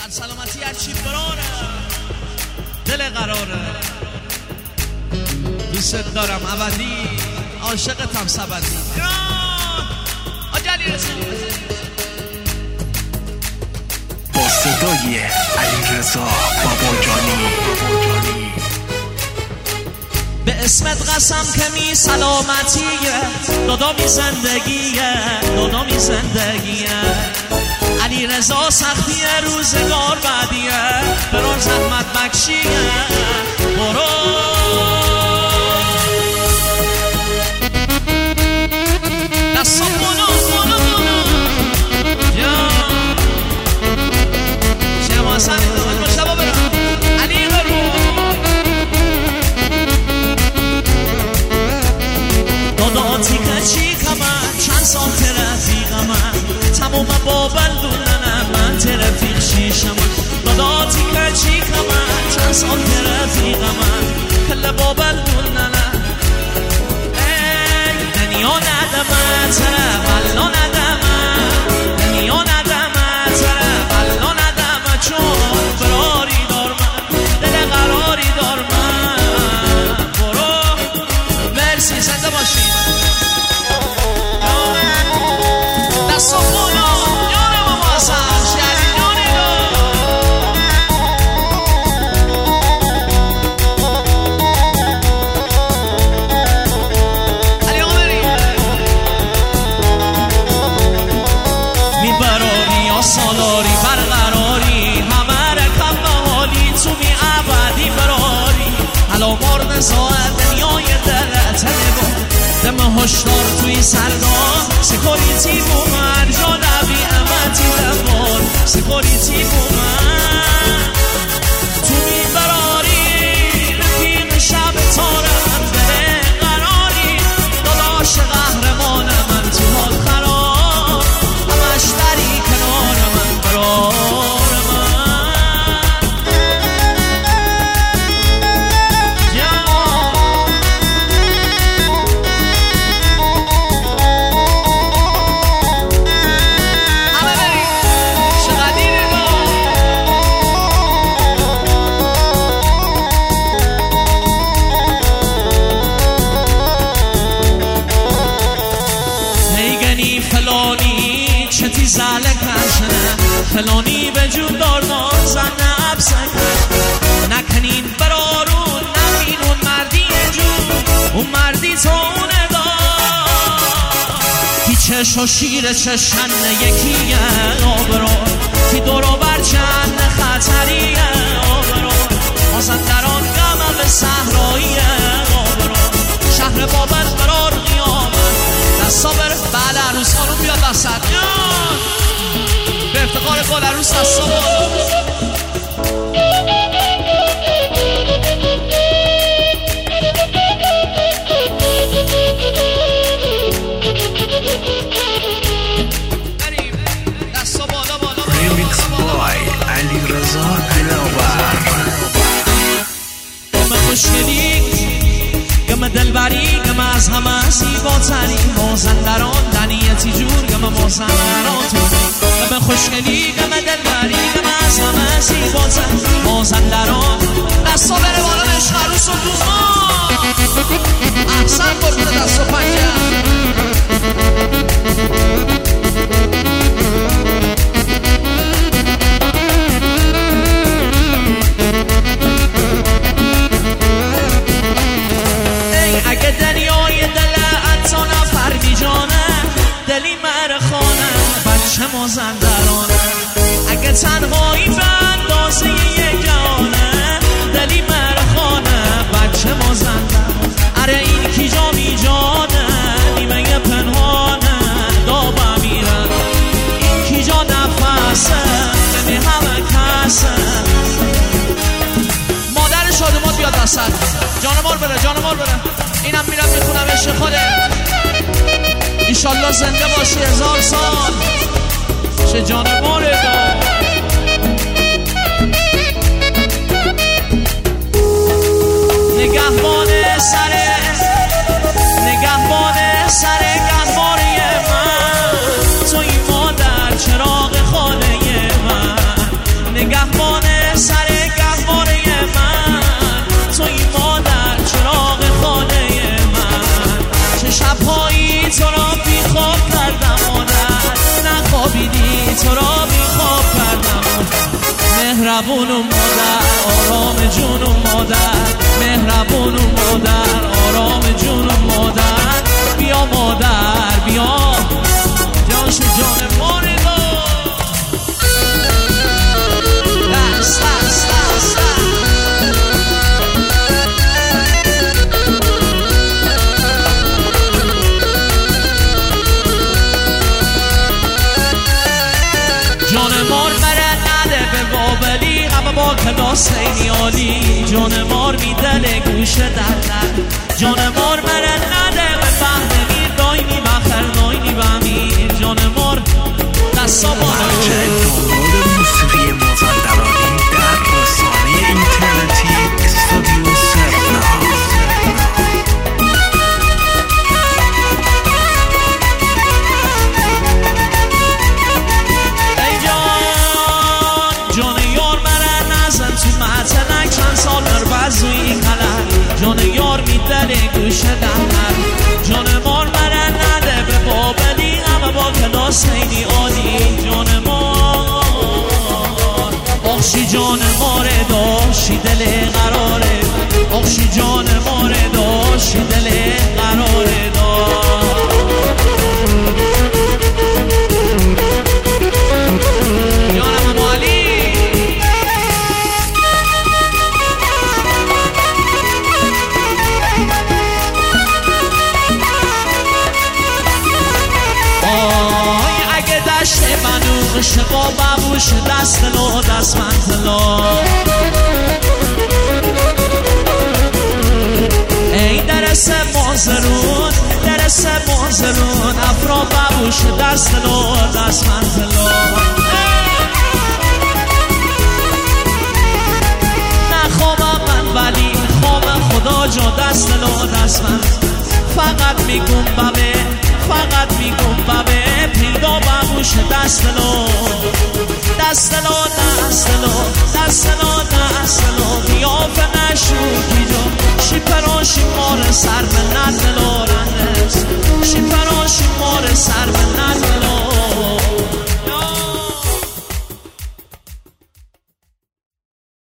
سلامتی هرچی براره دل قراره دوست دارم ابدی عاشقتم سبدی آج علیرضا با صدای علیرضا باباجانی به اسمت قسم که می سلامتیه دادامی زندگیه علیرضا سختی روزگار بعدیه برون زحمت بکشیه برو دستم بلو شما سمی دامن مشتبا برم علی قرون داداتی که چی کمن چند سال رفیقم تمام بابل دوننم من رفیق شیشم داداتی که چی کمن چند سال رفیقم کل بابل دوننم ای دنیا ندمه طرف الله ندمه دنیا ندمه طرف الله ندمه چون براری دار من دل قراری دار من برو مرسی زنده باشی دستو بولا یارم واسه شریانی علی عمری میبراری یا سالاری برقراری همه رکب حالی تو می عبدی براری حالا مرد زاید دنیای دلت دم هشدار توی سردار سکوریتی بومن جانبی امتی دمار سکوریتی بومن تو میبراری رفیق شب تارم بره قراری داداش قهرمان من تو حال خراب همش دری کنار من برار فلانی به جون دار نازن نبسن نکنین برارون نبین اون مردی جون اون مردی تو اونه دار تی چش و شیر چشن یکیه آبرار تی دورو برچن خطریه آبرار مازندران غم به صحراییه آبرار شهر بابل قرار قیامت دستا بره بعد عروس خانم بیاد وسط به افتخار گل عروس دستا بریم دستا بالا ریمیکس بای علیرضا دلاور گم خوشگلی گم دلبری گم از همه زیباتری مازندران دنیتی جور گم مازندران تو گم خوشگلی گم دلبری گم از همه زیباتر مازندران دستا بره بالا عشق عروس و دوما احسن برده دست و پنجه اگه دریای دل انتا نفر بیجانه دلی مرخانه بچه مازندرانه اگه تنهایی به اندازه یگانه دلی مرخانه بچه مازندرانه اره این کی جا می جانه نیمه پنهانه دابه میرن این کی جا نفسه نمی همه کسه مادر شادومات بیاد وسط جانمال بره اینم میرم میخونم عشق خوده ایشالله زنده باشی 1000 سال چه جانمال نگهبان سر گهواری من توی مادر چراغ خانه من نگه مهربون و مادر آرام جون و مادر مهربون و مادر آرام جون و مادر بیا مادر بیا جاش جان ماردو دست دست دست جان مار مره نده به بابلی همه با کلاس خیلی عالی جان مار میدنه گوشه در جان مار مره نده به فهمیر داینی بخر ناینی بمیر جان مار دستا مرجع دانلود موسیقی مازندرانی در رسانه اینترنتی استودیو سرنا. بازوی کلر جان یار میدنه گوشه دهر جان مار مره نده به بابلی همه با کلاس خیلی عالی جان مار آخشی جان ماره داشتی دل قراره آخشی جان ماره داشتی دل قراره جانم مالی منوش با بابوش دست لو دست منزلا ای درس مازرون درس مازرون افرا بابوش دست لو دست منزلا نه خوابم من ولی خواب خدا جا دست لو دست من فقط میگم بابه فقط میگم بابه پیدا بابوش دست لو دست لو دست لو دست لو دست لو قیافه